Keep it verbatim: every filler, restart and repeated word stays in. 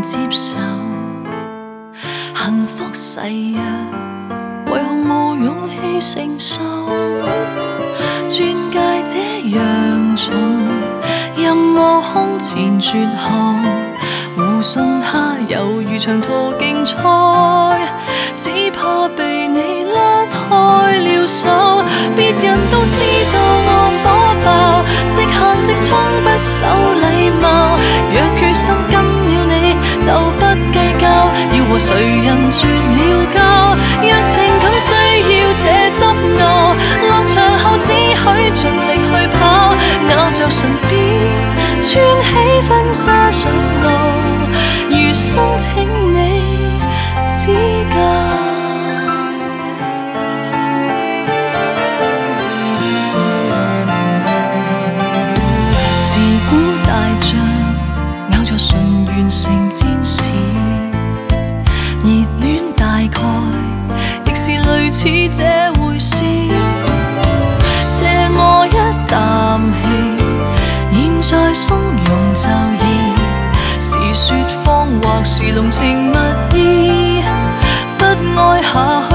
接受。幸福誓約，為何無勇氣承受？鑽戒這樣重，任務空前絕後，護送他猶如長途競賽，只怕被你甩開了手。別人都知道我火爆，即限即衝不守禮貌。若決心跟了你，就不計較，要和誰人絕了交。若情感需要這執拗，落場後只許盡力去跑，咬着唇邊穿起婚紗上路，如申請你指教。純完成戰士，熱戀大概亦是類似這回事。借我一啖氣，現在鬆容就易，是說謊或是濃情蜜意，不愛下去。